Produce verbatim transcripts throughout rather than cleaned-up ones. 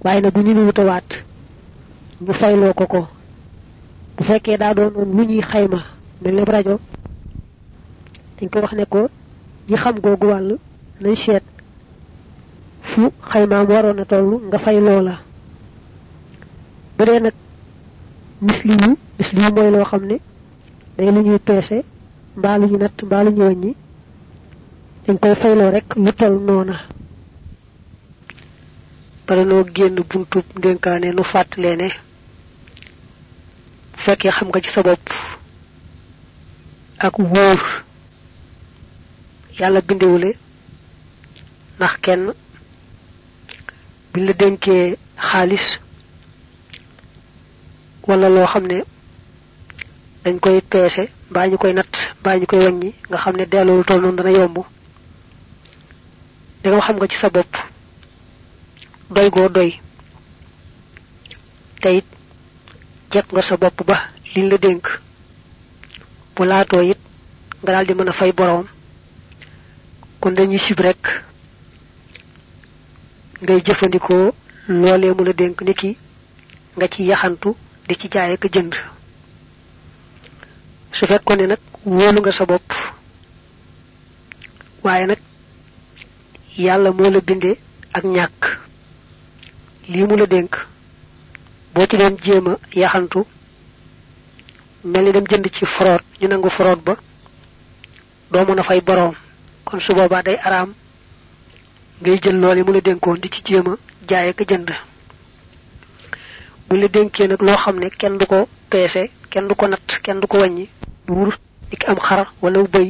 waaye nag bu ñu ñu wutawaat ñu fayloo ko ko bu fekkee daa doon lu ñuy xayma mel ne rajo dañ ko wax ne ko ñi xam googu wàll nañ seet fu xaymaam waroon a toll nga fay loola bu dee nag misliyu misliyu mooy loo xam ne day lu ñuy peese mbaa lu ñu natt mbaa lu ñu wàññi dañ koy fayloo rek lu toll noona pare noo génn buntu ndénkaane nu fàttalee ne bu fekkee xam nga ci sa bopp ak wóor yàlla bindewule ndax kenn biñ la dénkee xaalis wala loo xam ne dañ koy peese mbaa ñu koy natt mbaa ñu koy wàññi nga xam ne delloo lu toll noonu dana yomb da nga xam nga ci sa bopp doy goo doy te it jekk nga sa bopp ba liñ la dénk bu laatoo it nga daal di mën a fay boroom kon dañuy sib rek ngay jëfandikoo loolee mu la dénk ni ki nga ci yaxantu di ci jaay ak jënd su fekkoon ne nag wóolu nga sa bopp waaye nag yàlla moo la bindee ak ñàkk lii mu la dénk boo ci doon jéem a yaxantu mel ni dem jënd ci fraude ñu nangu fraude ba doo mën a fay boroom kon su boobaa day araam ngay jël loole mu la dénkoon di ci jéem a jaay ak jënd bu la dénkee nag loo xam ne kenn du ko peese kenn du ko natt kenn du ko wàññi du wurus di am xar wala bëy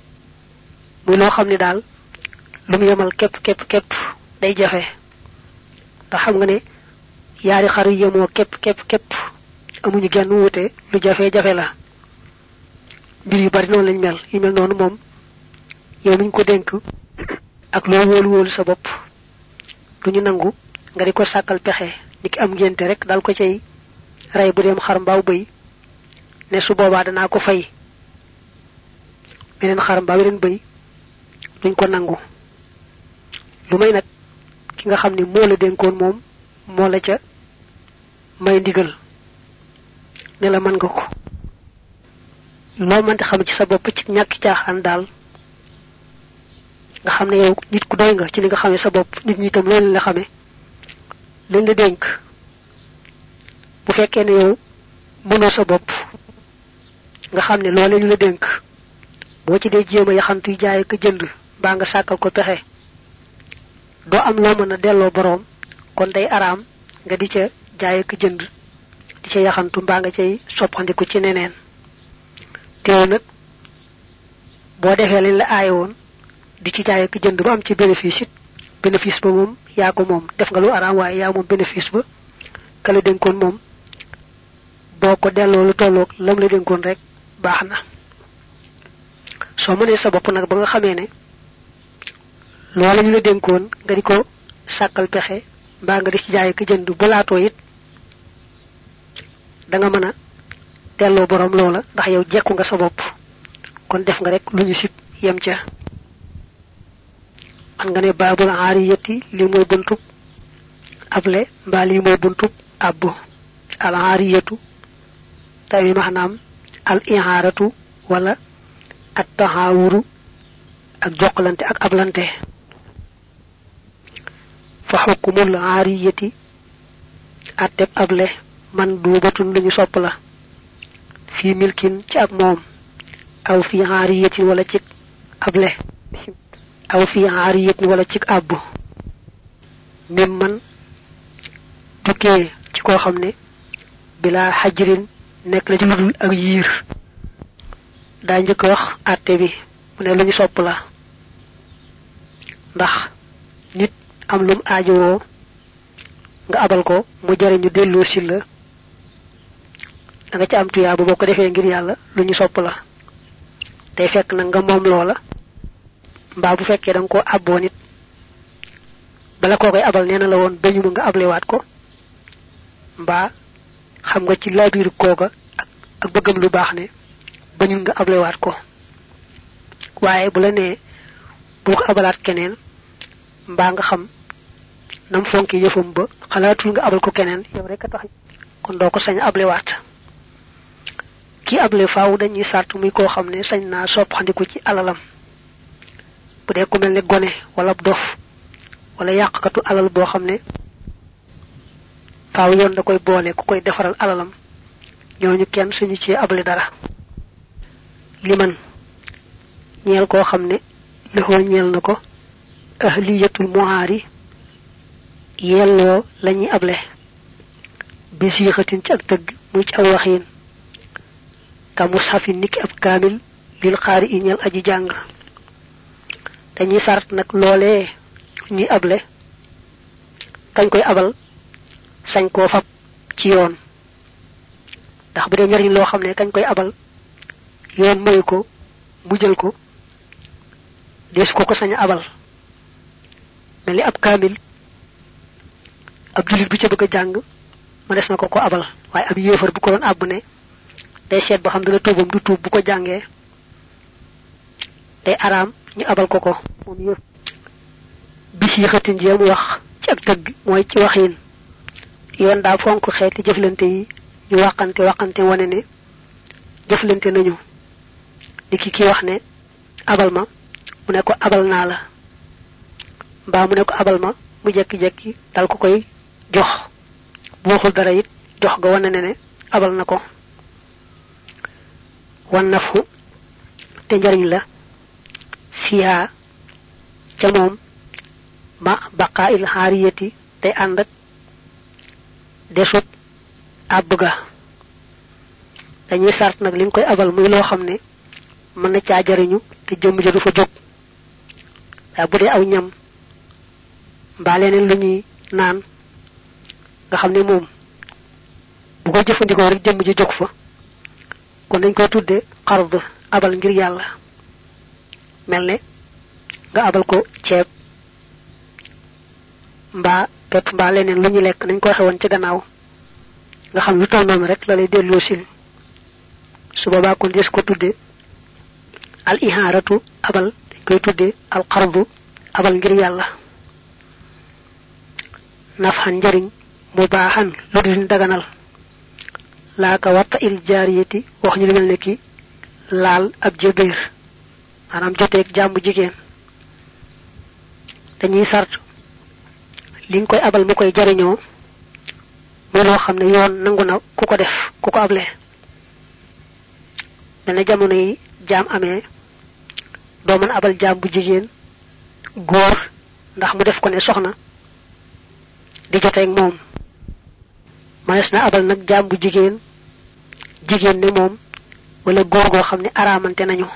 muy loo xam ne daal lu mu yemal képp képp képp day jafe ndax xam nga ne yaari xar yu yemoo képp képp képp amuñu genn wuute lu jafe jafe la mbir yu bari noonu lañ mel yu mel noonu moom yow miñ ko dénk ak loo wóolu wóolu sa bopp duñu nangu nga di ko sàkkal pexe ni ki am ngénte rek dal ko cay rey bu dem xar mbaaw bëy ne su boobaa danaa ko fay beneen xar mbaaw beneen bëy duñ ko nangu lu may nag ki nga xam ne moo la dénkoon moom moo la ca may ndigal ne la mën nga ko loo mënti xam ci sa bopp ci ñàkk caaxaan daal nga xam ne yow nit ku doy nga ci li nga xamee sa bopp nit ñi itam loolu la xamee lañ la dénk bu fekkee ne yow mënoo sa bopp nga xam ne loolee ñu la dénk boo ci dee jéem a yaxantu jaay ak jënd mbaa nga sàkkal ko pexe doo am loo mën a delloo boroom kon day araam nga di ca jaay ak jënd di ca yaxantu mbaa nga cay soppandiku ci neneen teew nag boo defee lañ la aaye woon di ci jaay ak jënd ba am ci bénéfice it bénéfice ba moom yaa ko moom def nga lu araam waaye yaa moom bénéfice ba ka la dénkoon moom boo ko delloo lu tolloog lam la dénkoon rek baax na soo mënee sa bopp nag ba nga xamee ne loola ñu la dénkoon nga di ko sàkkal pexe mbaa nga di ci jaay ak jënd bu laatoo it da nga mën a delloo borom loola ndax yow jekku nga sa bopp kon def nga rek lu ñu sib yem ca man nga ne baabul aariyati li mooy buntub able mbaa lii mooy buntub abbu al aariyatu tawi maanaam al ihaaratu wala at tahaawuru ak jokkalante ak ablante fa hukmul aariyati atteb able man duubatun lañu sopp la fi milkin ci ak moom aw fi aariyatin wala ci able aw fi aariyatin wala ci abbu mim man tukkee ci koo xam ne bila xajrin nekk la ci ludul ak yiir daa njëkk wax àtte bi mu ne lu ñu sopp la ndax nit am lum aajowoo nga abal ko mu jariñu delloo si la da nga ci am tuyaa bu boo ko defee ngir yàlla lu ñu sopp la day fekk nag nga moom loola mbaa bu fekkee da nga ko àbboo nit bala koo koy abal nee na la woon dañu ma nga ablewaat ko mbaa xam nga ci laabiir kooka ak ak bëggam lu baax ne bañul nga ablewaat ko waaye bu la nee boo ko abalaat keneen mbaa nga xam nam fonki yëfam ba xalaatul nga abal ko keneen yow rek tax kon doo ko sañ able waat ki able faaw dañuy sartu muy koo xam ne sañ naa soppandiku ci alalam bu dee ku mel ne gone wala dof wala yàqkatu alal boo xam ne faaw yoon da koy boole ku koy defaral alalam ñooñu kenn suñu ci able dara liman ñeel koo xam ne lëxoo ñeel na ko ahliyatul muhaari yelloo lañuy able bi siixatin ci ak tëgg muy ci aw waxiin ka mushafin niki ab kaamil lil xaari i ñeel aji jàng dañuy sart nag loolee ñi able kañ koy abal sañ koo fab ci yoon ndax bu dee ñariñ loo xam ne kañ koy abal yoon mayu ko mu jël ko des ko ko sañ abal mel ni ab kaamil ab julit bu ca bëgg a jàng ma des na ko ko abal waaye ab yéefar bu ko doon àbb ne day seet ba xam dana tuubam du tuub bu ko jàngee day araam ñu abal ko ko moom yëf bi ci xatin jéem wax ci ak tëgg mooy ci waxiin yoon daa fonk xeeti jëflante yi ñu waxante waxante wane ne jëflante nañu di ki ki wax ne abal ma mu ne ko abal naa la mbaa mu ne ko abal ma mu jekki-jekki dal ko koy jox bu waxul dara it jox ga wane ne ne abal na ko wan nafu te njariñ la fiha ca moom ma baqaa il xaariyati te ànd ak desut àbb ga dañuy sart nag li nga koy abal muy loo xam ne mën na caa jariñu te jëmm ja du fa jóg daa bu dee aw ñam mbaa leneen lu ñuy naan nga xam ne moom bu ko jëfandikoo rek jëmm ji jóg fa kon dañ koy tudde xard abal ngir yàlla mel ne nga abal ko ceeb mbaa pepp mbaa leneen lu ñu lekk nañ ko waxe woon ci gannaaw nga xam lu toll noonu rek la lay delloo sil su boobaa kon des ko tudde al iharatu abal dañ koy tudde al xardu abal ngir yàlla nafhan njariñ mu baaxan lu dul daganal laa ka watta il jaariyati wax ñu lu mel ne ki laal ab jëbeer maanaam joteeg jàmbu jigéen dañuy sart li nga koy abal mu koy jariñoo muy loo xam ne yoon nangu na ku ko def ku ko able dana jamono yi jaam amee doo mën abal jaam bu jigéen góor ndax mu def ko ne soxna di joteeg moom manes na abal nag jaam bu jigéen jigéen ne moom wala góor goo xam ne araamante nañu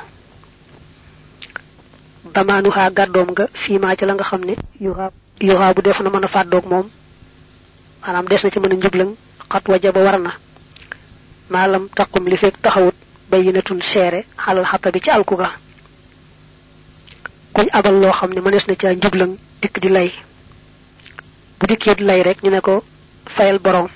damaanu xaa gàddoom nga fii maa ci la nga xam ne yuxaa yuxaa bu def na mën a fàddoog moom maanaam des na ci mën a njublaŋ xat waja ba war na maalam taqum li fekk taxawut bayyinatun seere xalal xata bi ci alku ga kuñ abal loo xam ne mënees na ca njublaŋ dikk di lay bu dikkee di lay rek ñu ne ko fayal boroom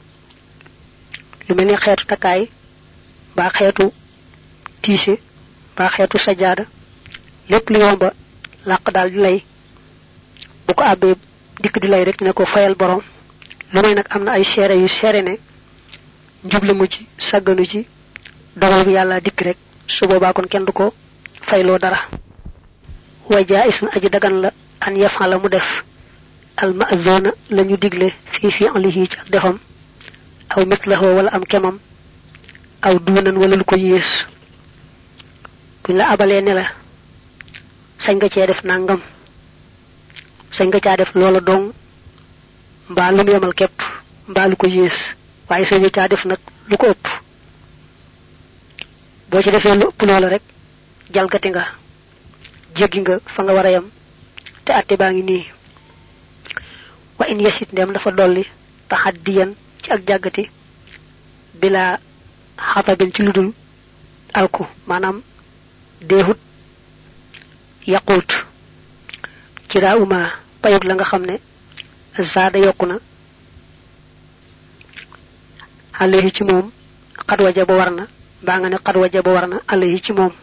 lu mel ni xeetu takkaay baa xeetu tiise baa xeetu sajaada lépp li yomba làq daal di lay bu ko àbbee dikk di lay rek ñu ne ko fayal boroom lu may nag am na ay seere yu seere ne njublaŋu ci sàgganu ci dogal bi yàlla dikk rek su boobaa kon kenn du ko fayloo dara wa jaa'is na aji dagan la an yafala mu def al ma'zuna lañu digle fi fi'lihi ci ak defam aw mitlahu wala am kemam aw duunan wala lu ko yées buñ la abalee ne la sañ nga cee def nangam sañ nga caa def loola dong mbaa lu mu yemal képp mbaa lu ko yées waaye sañ nga caa def nag lu ko ëpp boo ci defee lu ëpp loola rek jalgati nga jéggi nga fa nga war a yam te atte baa ngi nii wa in yasit ndem dafa dolli taxaddiyan ci ak jàggati bila xatabin ci ludul alku maanaam deehut yaqut ci daa uma payug la nga xam ne zaada yokku na alayhi ci moom xad waja ba war na mbaa nga ne xad waja ba war na alayhi ci moom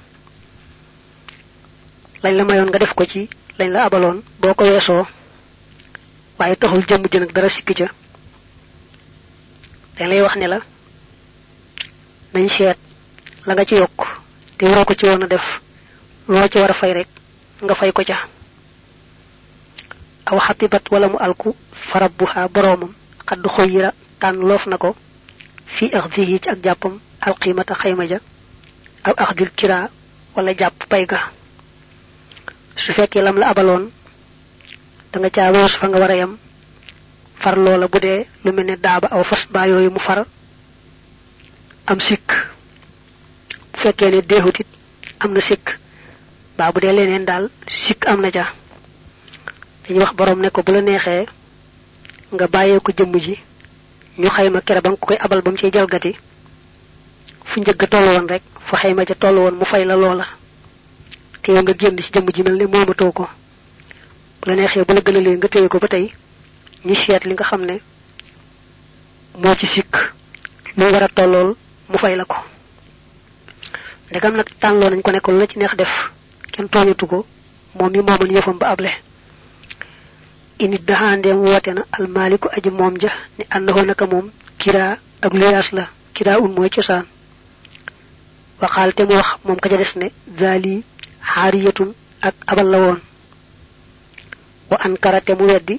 lañ la mayoon nga def ko ci lañ la abaloon boo ko weesoo waaye taxul jëmm ji nag dara sikki ca dañ lay wax ne la nañ seet la nga ci yokk te waroo ko ci woon a def loo ci war a fay rek nga fay ko ca aw xatibat wala mu alku farabbuha boroomam xadd xoyira tànn loof na ko fi axdihi ci ak jàppam alqimata xayma ja aw axdil kira wala jàpp pay ga su fekkee lam la abaloon da nga caa weesu fa nga war a yem far loola bu dee lu mel ne daaba aw fas baa yooyu mu far am sikk bu fekkee ne deexutit am na sikk baa bu dee leneen daal sikk am na ja dañuy wax borom ne ko bu la neexee nga bàyyee ko jëmm ji ñu xayma kere ba nga koy abal ba mu ciy jalgati fu njëgg tollu woon rek fu xayma ja tollu woon mu fay la loola te yow nga génn ci jëmm ji mel ne moomatoo ko bu la neexee bu la gënalee nga téye ko ba tey ñu seet li nga xam ne moo ci sikk lu war a tollool mu fay la ko ndegam nag tànloo nañ ko ne ko lu la ci neex def kenn tooñatu ko moom mi mooman yëfam ba able init daxandeem woote na almaaliku aji moom ja ni àndaxoo naka moom kiraa ak luyaas la kiraa un mooy cosaan waxaal te mu wax moom ka ca des ne zaali xaariyatun ak abal la woon wa ankara te mu weddi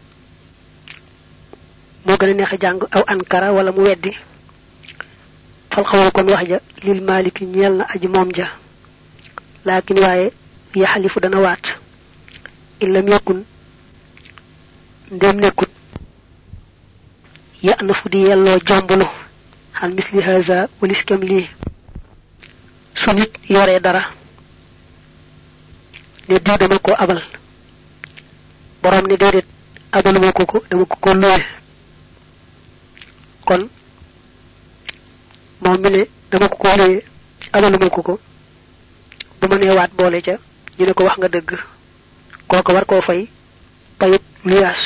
moo gën a neex a jàng aw ankara wala mu weddi fal xawal kon wax ja lil maliki ñeel na aji moom ja laakin waaye yaxalifu dana waat illam yakun ndem nekkut ya na fu di yelloo jombulu xan misli haza walis kem lii su nit yoree dara ne diw dama ko abal borom ne déedéet abaluma ko ko dama ko ko luwe kon moom mi ne dama ko ko luwe abaluma ko ko bu ma nee waat boole ca ñu ne ko wax nga dëgg kooku war koo fay payut luyaas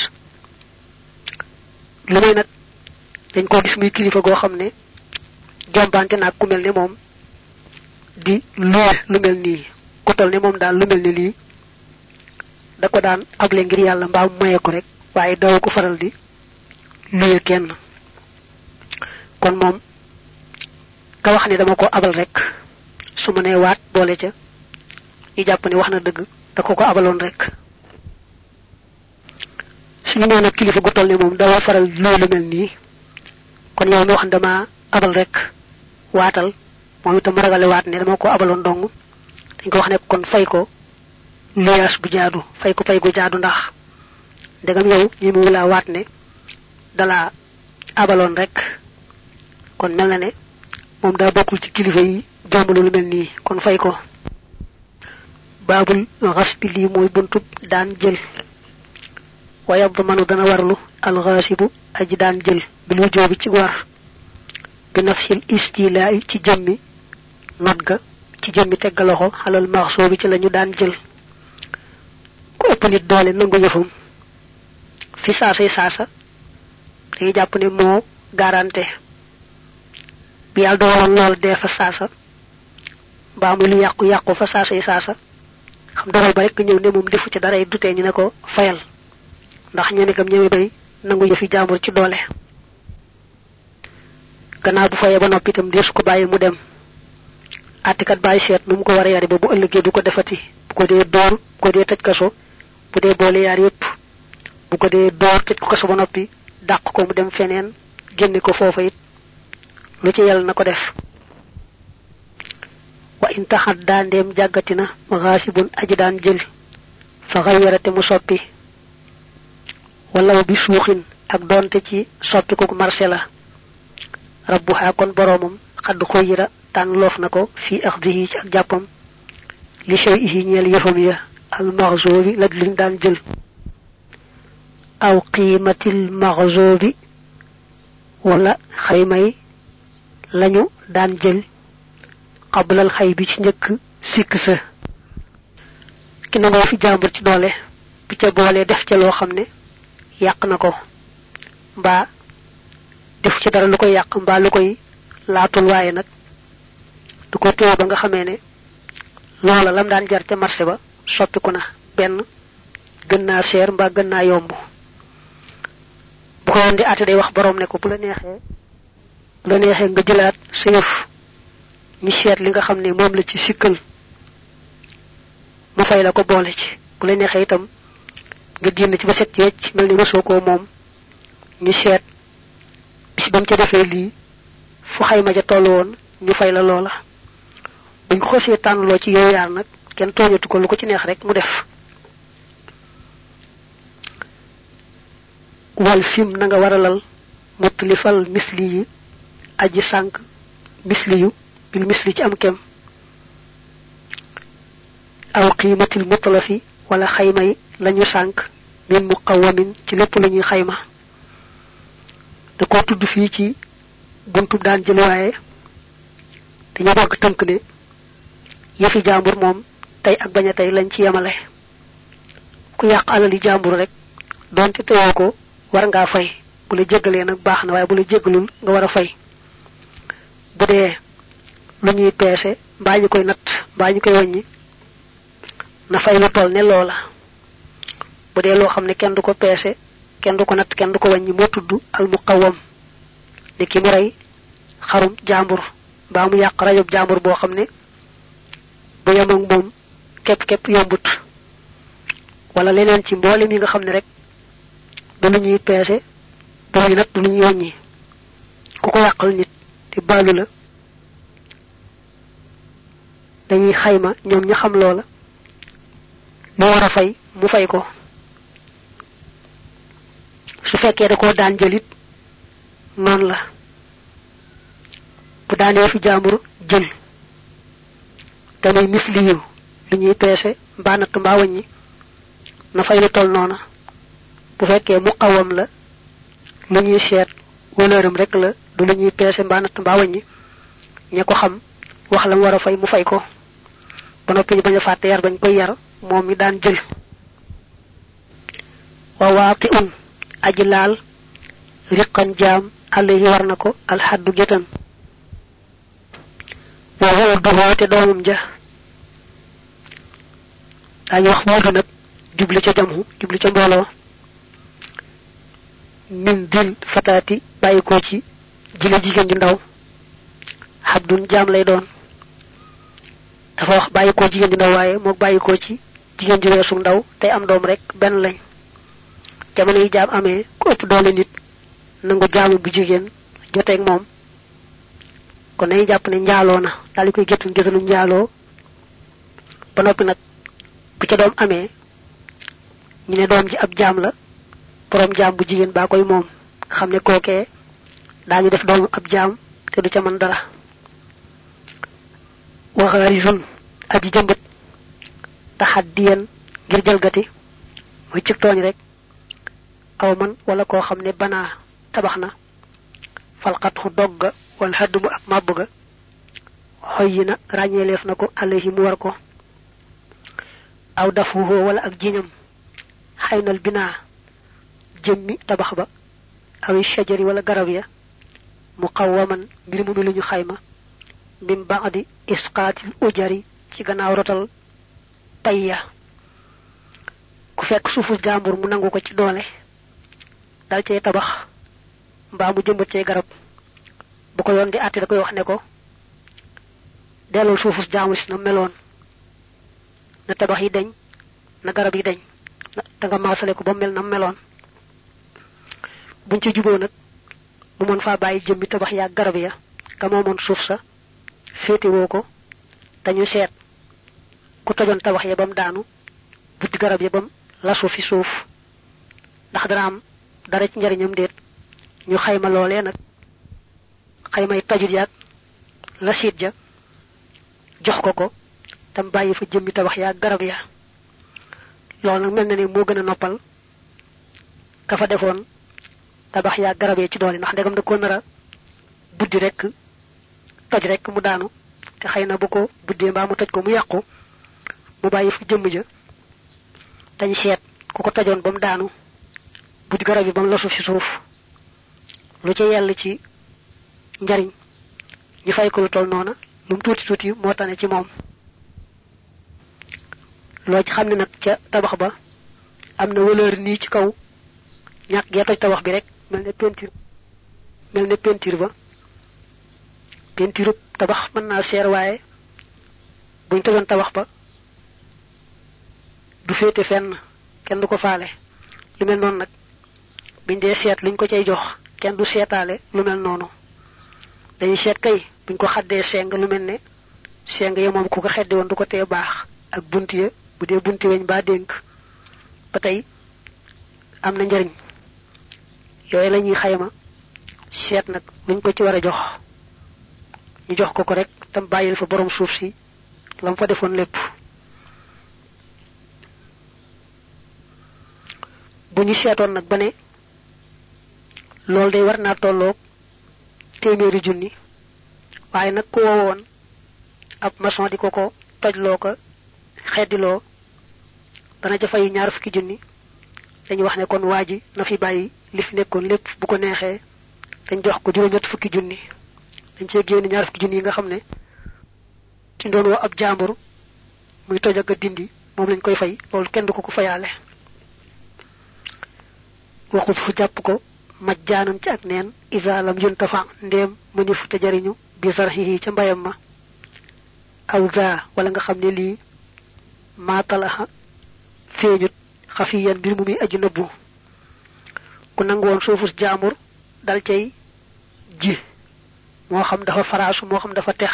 lu may nag dañ koo gis muy kilifa goo xam ne jombante naag ku mel ne moom di luwe lu mel nii ku tol ne moom daal lu mel ne lii da ko daan able ngir yàlla mbaa maye ko rek waaye daw ko faral di luye kenn kon moom ka wax ne dama ko abal rek su ma nee waat boole ca ñu jàpp ne wax na dëgg da ko ko abaloon rek suñu nee nag kilifa gu toll ne moom dawa faral luye lu mel nii kon yow mi wax ne dama abal rek waatal moom itam ragale waat ne dama ko abaloon dong dañ ko wax ne kon fay ko luyaas bu jaadu fay ko fay gu jaadu ndax ndegam yow ñi mu la waat ne dala abaloon rek kon mel na ne moom daa bokkul ci kilifa yi jombalu lu mel nii kon fay ko baabul xasbi lii mooy buntub daan jël wa yadmanu dana warlu alxaasibu aji daan jël bil wujoobi ci war bi nafsil istilaa ci jëmmi not ga ci jëmmi teggaloxo xalal maxsoo bi ci lañu daan jël ku ëpp nit doole nangu yëfam fi saasay saasa day jàpp ne moo garanté bi yàlla dogaloon lool dee fa saasa mbaa muy lu yàqu yàqu fa saasay saasa xam dogal ba rek ñëw ne moom defu ci dara dutee ñu ne ko fayal ndax ñeme gam ñeme bay nangu yëfi jaambur ci doole gannaaw bu fayee ba noppi itam deesu ko bàyyi mu dem àttikat bàyyi seet nu mu ko war a yari ba bu ëllëgee du ko defati bu ko dee door bu ko dee tëj kaso bu dee boole yaar yépp bu ko dee door tëj ko kaso ba noppi dàq ko mu dem feneen génne ko foofa it lu ci yàlla na ko def wa in taxat daa ndeem jàggatina xaasibun aji daan jël fa xayyarate mu soppi wala bi suuxin ak doonte ci soppi ko marché la rabbuha kon boroomam xadd xoyira tànn loof na ko fii axdihi ci ak jàppam li shay'ihi ñeel yëfam ya al maxzoobi la luñ daan jël aw qiimatil maxzoobi wala xaymay lañu daan jël xablal xay bi ci njëkk sikk sa ki nangoo fi jàmbur ci doole bi ca boolee def ca loo xam ne yàq na ko mbaa def ci dara lu koy yàq mbaa lu koy laatul waaye nag du ko téye ba nga xamee ne loola lam daan jar ca marché ba soppiku na benn gën naa seer mbaa gën naa yomb ko yoon di àtte day wax borom ne ko bu la neexee bu la neexee nga jëlaat sa yëf ñu seet li nga xam ne moom la ci sikkal mu fay la ko boole ci bu la neexee itam nga génn ci ba set ci wecc mel ni mësoo koo moom ñu seet bis bam ca defee lii fu xayma ja toll woon ñu fay la loola buñ ko xosee tànnloo ci yow yaar nag kenn tooñatu ko lu ko ci neex rek mu def wal sim na nga waralal mutlifal misli yi aji sànk misli yu bil misli ci am kem aw qiimatil mutlafi wala xayma yi lañu sànk min muqawamin ci lépp lu ñuy xayma da ko tudd fii ci buntu daan jël waaye dañu bëgg tënk ne yëfi jàmbur moom tey ak bañ a tey lañ ci yemale ku yàq alali jàmbur rek donte teyoo ko war ngaa fay bu la jéggalee nag baax na waaye bu la jéggalul nga war a fay bu dee lu ñuy peese mbaa ñu koy natt mbaa ñu koy wàññi na fay lu toll ne loola bu dee loo xam ne kenn du ko peese kenn du ko natt kenn du ko wàññi moo tudd al muqawwam ni ki mu rey xarum jàmbur mbaa mu yàq rajob jàmbur boo xam ne bu yem ak moom képp képp yombut wala leneen ci mboolem yi nga xam ne rek du lu ñuy peese du lu ñuy natt du lu ñuy wàññi ku ko yàqal nit te baalu la dañuy xayma ñoom ña xam loola mu war a fay mu fay ko su fekkee da koo daan jëlit noonu la bu daanee fi jàmbur jël te muy misli yu lu ñuy peese mbaa natt mbaa wàññi na fay lu toll noona bu fekkee muqawam la lu ñuy seet wëlëram rek la du lu ñuy peese mbaa natt mbaa wàññi ña ko xam wax la mu war a fay mu fay ko ba noppi ñu bañ a fàtte yar bañ koy yar moom mi daan jël wa waati un aji laal riqan jaam alayhi war na ko alxaddu gétan wa wurduhu te doomam ja daañu wax wurdu nag jubli ca jamhu jubli ca mbooloo min dil fataati bàyyi ko ci jile jigéen ju ndaw xabdun jaam lay doon dafa wax bàyyi ko jigéen ju ndaw waaye moog bàyyi ko ci jigéen ju weesu ndaw tey am doom rek benn lañ jamono yi jaam amee ku ëpp doole nit nangu jaamu bu jigéen joteeg moom kon nañu jàpp ne njaaloo na daal di koy géttan géttanu njaaloo ba noppi nag bu ca doom amee ñu ne doom ji ab jaam la borom jaam bu jigéen baa koy moom nga xam ne kookee daañu def doomu ab jaam te du ca mën dara waxaarisun aji jëmbët taxaddiyan ngir jalgati mooy ci tooñ rek aw man wala koo xam ne banaa tabax na falxat xu dogga wala xaddumu ak màbb ga xoy yi na ràññeeleef na ko alayhi mu war ko aw dafuhoo wala ak jiñam xaynal binaa jëmmi tabax ba awi shajari wala garab ya muqawwaman mbir mu mi lu ñu xayma min ba'di isqaatil ujari ci gannaaw rotal payya ku fekk suufu jàmbur mu nangu ko ci doole dal cey tabax mbaa mu jëmbat cey garab bu ko yoon di àtte da koy wax ne ko dellul suufu jàmbur si na meloon na tabax yi deñ na garab yi deñ da nga maasale ko ba mel na meloon buñ ci juboo nag mu mën faa bàyyi jëmmi tabax yaa garab ya ka moomoon suuf sa féete woo ko dañu seet ku tojoon tabax ya bam daanu buddi garab ya bam lasu fi suuf ndax dana am dara ci njariñam déet ñu xayma loolee nag xaymay tajut yaag la siit ja jox ko ko tam bàyyi fa jëmmi tabax yaa garab ya loolu nag mel na ne moo gën a noppal ka fa defoon tabax yaa garab ya ci doole ndax ndegam da ko nar a buddi rek toj rek mu daanu te xëy na bu ko buddee mbaa mu toj ko mu yàqu mu bàyyi fa jëmm ja dañ seet ku ko tojoon ba mu daanu buddi garab yi ba mu lasu fi suuf lu ci yell ci njariñ ñu fay ko lu toll noona lu mu tuuti tuuti moo tane ci moom loo ci xam ne nag ca tabax ba am na valeur nii ci kaw ñàkk gee toj tabax bi rek melne peinture melne peinture ba peinture tabax man na cher waye buñ tojon tabax ba du fété fenn kenn du ko faale lu mel non nak biñ dé sét luñ ko cey jox kenn du sétalé lu mel nonu dañuy sét kay buñ ko xaddé seng lu melne seng ya mom ku ko xéddi won du ko té baax ak buntu ya bu dé buntu weñ ba denk ba tay amna njariñ yoy lañuy xayma sét nak luñ ko ci wara jox ñu jox ko ko rek tam bayil fa borom suuf si lam fa defon lepp buñu séton nak bané lol day war na tolok téméri junni waye nak ko won ab maçon di ko ko tojlo ko xédilo dana ja fay ñaar fukki junni dañu wax né kon waji na fi bayyi li fi nekkon lepp bu ko nexé dañ jox ko juroom ñett fukki junni dañ ci génn ñaar fukki junni nga xamné ci doon wo ab jambur muy toj ak dindi mom lañ koy fay lol kenn du ko ko fayalé waxu fu japp ko majjanam ci ak neen iza lam yuntafa ndem mu fu ta jariñu bi sarhihi ci mbayam ma awza wala nga xamné li ma talaha feñut khafiyan bir mu mi aji nebbu ku nangwon sofus jamur dal cey ji mo xam dafa farasu mo xam dafa tex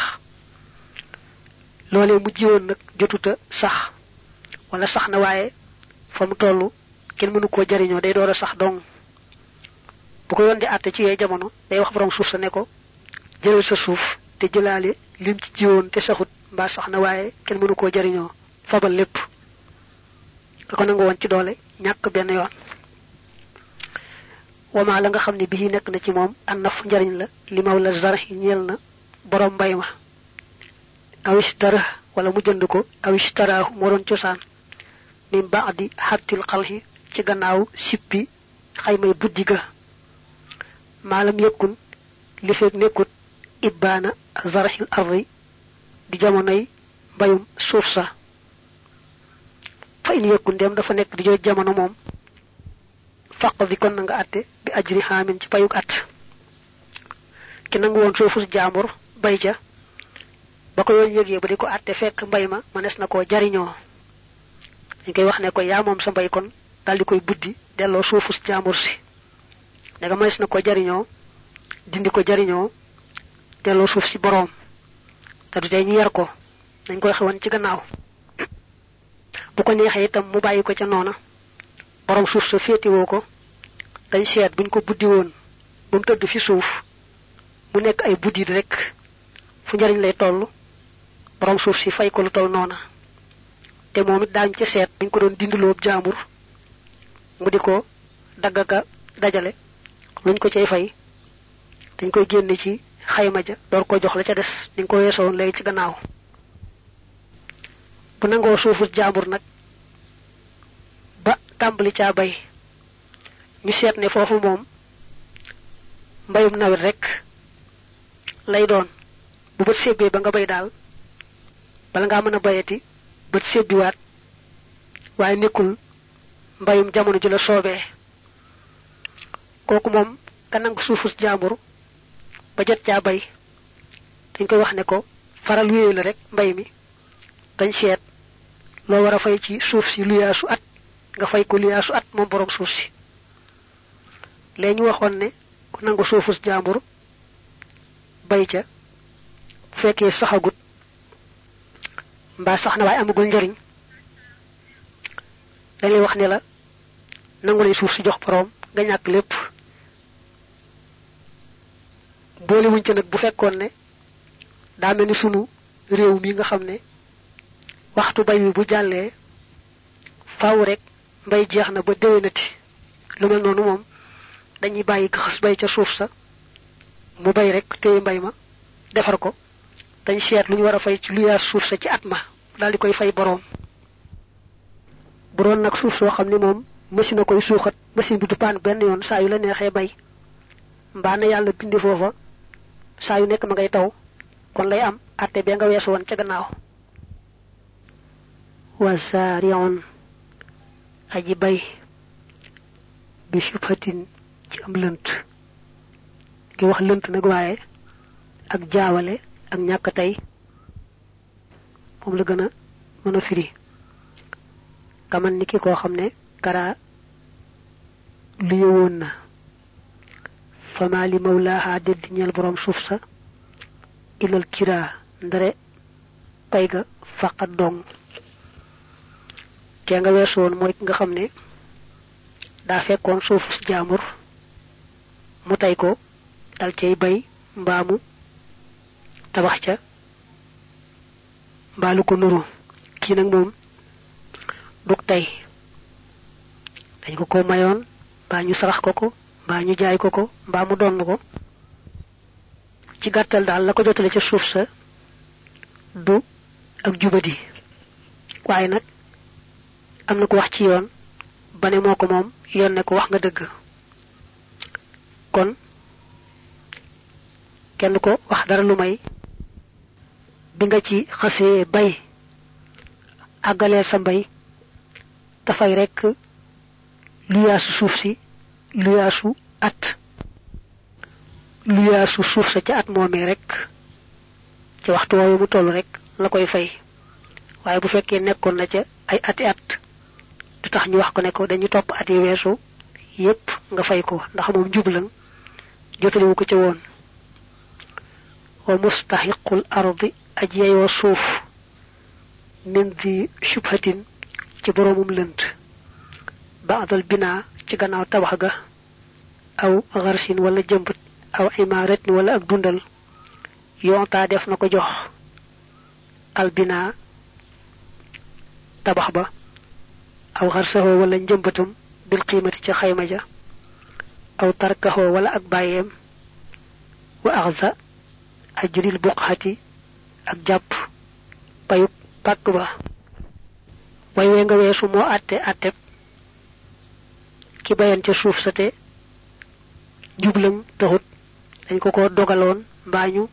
lolé mu jiwon nak jotuta sax wala sax na waye famu tollu ken mënu ko jariño day doora sax dong bu ko yondi atté ci yé jamono day wax borom suuf sa né ko jëlal sa suuf té jëlalé lim ci jiwon té saxut ba sax na waye ken mënu ko jariño fabal lepp ko nango won ci doole ñak ben yoon wama la nga xamni bi nek na ci mom an naf njariñ la li mawla zarhi ñel na borom mbay ma awishtara wala mu jënd ko awishtara mo ron ciosan min ba'di hatil qalhi ci gannaaw sippi xaymay buddiga malam yakun li fek nekut ibana zarhil ardi di jamonay bayum suuf sa fa in yakun dem dafa nek di joy jamono mom faq bi kon nga atté bi ajri hamin ci payuk at ki nangu won suufu jaambur bay ja bako yoon yegge ba diko atté fekk mbay ma manes nako jariño ñi koy wax ne ko ya mom sa mbay kon dal di koy buddi delo suufu jaambur si daga manes nako jariño dindi ko jariño delo suuf ci borom ta du day ñu yar ko dañ koy xewon ci gannaaw bu ko neexé itam mu bayiko ca nona borom suuf sa féti woko dañ seet buñ ko buddi won bu mu teud fi suuf mu nek ay buddi rek fu njariñ lay tollu borom suuf si fay ko lu toll nona té momit dañ ci seet buñ ko doon dinduloo jaambur mu diko daggaka dajale luñ ko cey fay dañ koy génné ci xayma ja door ko jox la ca dess ni ko wessoon lay ci gannaaw bu nango suufu jaambur nak ba tambali ca bay ñu seet ne fofu mom mbayum nawet rek lay doon bu bët sebbe ba nga bay dal bala nga mëna bayati bët sebbi waat waye nekul mbayum jamono ju la soobee koku mom ka nang suufu jaambur ba jot ca bay dañ koy wax ne ko faral wéyé la rek mbay mi dañ seet lo wara fay ci suuf si lu yaasu at nga fay ko lu yaasu at mom borom suuf si léñu waxon ne ko nangu suufus jaambur bay ca fekkee saxagut mba sax na way amagul njariñ dañ lay wax ne la nangu lay suuf si jox borom nga ñak lepp boole wuñ ci nak bu fekkon ne da melni sunu réew mi nga xamne waxtu bay wi bu jàllee faaw rek mbay jeex na ba déwénati lu mel noonu moom dañuy bàyyi xas bay ca suuf sa mu bay rek téye mbay ma defar ko dañ seet lu ñu war a fay ci lu yaa suuf sa ci at ma daal di koy fay boroom bu doon nag suuf soo xam ne moom machine a koy suuxat machine bi du paan benn yoon saa yu la neexee bay mbaa na yàlla bindi foofa saa yu nekk ma ngay taw kon lay am atte be nga weesu woon ca gannaaw wa sari'un aji bay bi shubhatin ci am leunt ki wax leunt nak waye ak jaawale ak ñak tay mom la gëna mëna firi kaman niki ko xamne kara li yewon na fama li mawlaha dedd ñal borom suuf sa ilal kira ndare pay ga faqat dong ke nga wess won moy nga xamne da fekkon suuf jaamur mu tay ko dal cey bay mbaamu tabax ca balu ko nuru ki nak mom duk tay dañ ko ko mayon ba ñu sarax ko ko ba ñu jaay ko ko ba mu don ko ci gattal dal la ko jotale ci suuf sa du ak jubadi waye nak amna ko wax ci yoon bané moko mom yoon ne ko wax nga deug kon kenn ko wax dara lu may bi nga ci xasse bay agalé sa mbay ta fay rek lu yaasu suuf si lu yaasu at lu yaasu suuf sa ci at momé rek ci waxtu woowu mu tollu rek la koy fay waye bu fekkee nekkon na ca ay ati at du tax ñu wax ko ne ko dañu top ati wessu yépp nga fay ko ndax mom jublan jotale wu ko ci woon wa mustahiqul ardi ajiyay wa suuf min di shubhatin ci boromum lënt ba'dal bina ci gannaaw tabax ga aw gharsin wala jëmbat aw imarat wala ak dundal yonta def nako jox al bina tabax ba aw gharsahu wala jëmbatum bil qimati ci xayma ja aw tarkahu wala ak bayem wa akhza ajril buqhati ak japp payuk pak ba way we nga wessu mo atté atté ki bayan ci suuf sa te jublam taxut dañ ko ko dogalon bañu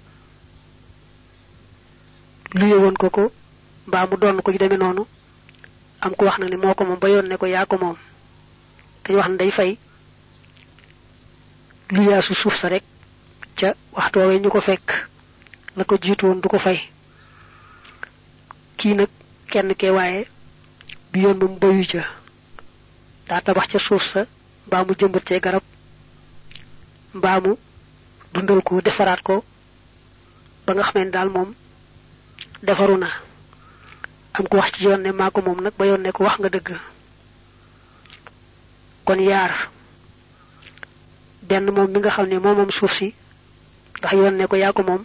lu yewon ko ko ba mu don ko ci demé nonu am ko wax na ni moko mom bayon ne ko ya ko mom dañ wax nday fay lu yaasu suuf sa rek ca waxtu way ñu ko fekk la ko jitu won du ko fay ki nak kenn ke waye bi yoon mum bayu ca da tabax ca suuf sa ba mu jëmbat ci garab ba mu dundal ko defaraat ko ba nga xamé dal mom defaruna am ko wax ci yoon ne mako mom nak ba yoon ne ko wax nga deug kon yaar ben mom mi nga xamne mom mom suuf si ndax yoon ne ko ya ko mom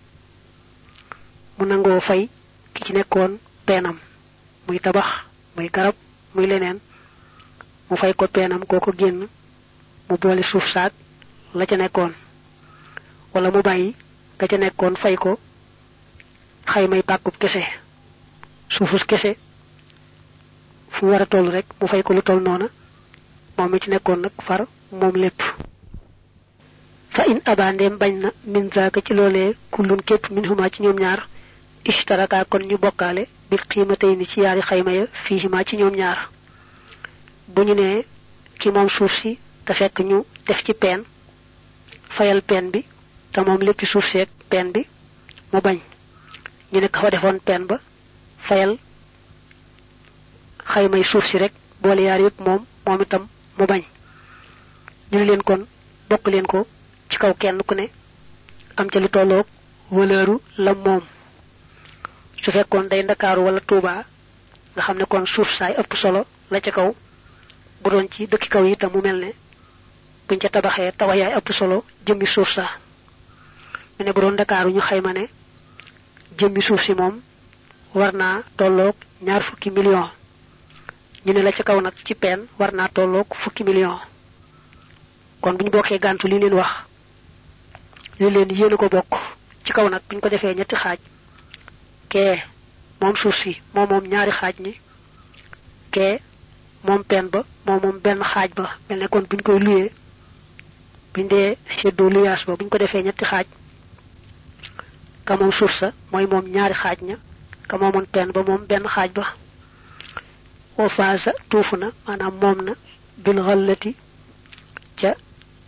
mu nango fay ki ci nekkon penam muy tabax muy garab muy leneen mu fay ko penam koko genn mu boole suuf saak la ca nekkon wala mu bayyi ka ca nekkon fay ko xaymay pakkup kesse suufus kesse fu wara toll rek mu fay ko lu toll nona mom mi ci nekkon nak far mom lepp fa in abandem bañna min zaaka ci lolé kullun kep minhuma ci ñoom ñaar ishtaraka kon ñu bokkalé bil qimatayni ci yaari xayma ya fiihima ci ñoom ñaar buñu né ki mom suuf si ta fekk ñu def ci pen fayal pen bi ta mom lepp suuf sék pen bi mu bañ ñu ne ka fa defoon pen ba fayal xaymay suuf si rek boole yaar yépp moom moom itam mu bañ ñu leen kon bokk leen ko ci kaw kenn ku ne am ca lu tolloog wëleeru la moom su fekkoon day ndakaaru wala tuuba nga xam ne kon suuf saay ëpp solo la ca kaw bu doon ci dëkki kaw yi tam mu mel ne buñ ca tabaxee tawayaay ëpp solo jëmmi suuf sa mu ne bu doon ndakaaru ñu xayma ne jëmmi suuf si moom war naa tolloog ñaar fukki million ñu ne la ca kaw nag ci pen war naa tolloog fukki million kon buñ bokkee gàntu li leen wax li leen yéen ko bokk ci kaw nag buñ ko defee ñetti xaaj kee moom suuf si moom moom ñaari xaaj ni kee moom pen ba moom moom benn xaaj ba mel ne kon buñ koy luyee buñ dee seddoo luyaas ba buñ ko defee ñetti xaaj ka moom suuf sa mooy moom ñaari xaaj ña ka moomoon pen ba moom benn xaaj ba wa faasa tuufu na maanaam moom na bil xallati ca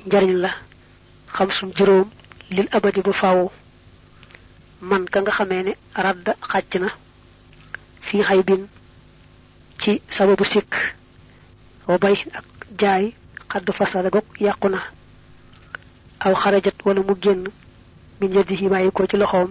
njariñ la xam sun juróom lil abadi bu faaw man ka nga xamee ne radda xàcc na fi xaybin ci sababu sikk wa bay ak jaay xadd fasada gog yàqu na aw xarajat wala mu génn min yadihi bàyyi ko ci loxoom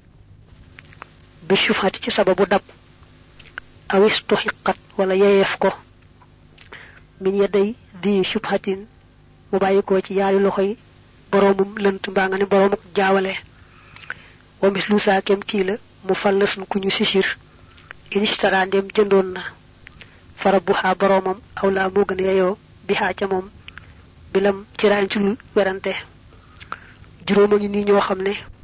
bi shufhati ci sababu dab aw istuhiqat wala yeyeef ko min yaday di shubhatin mu bàyyi ko ci yaari loxoy boromum lënt mbaa nga ne boromuk jaawale wa mislu saa kem kii la mu fallasun ku ñu sisir inistara ndem jëndoon na farabuha boromam aw laa moo gën yeyoo bihaa ca moom bilam ci raañ ci werante juróoma ngi nii ñoo xam ne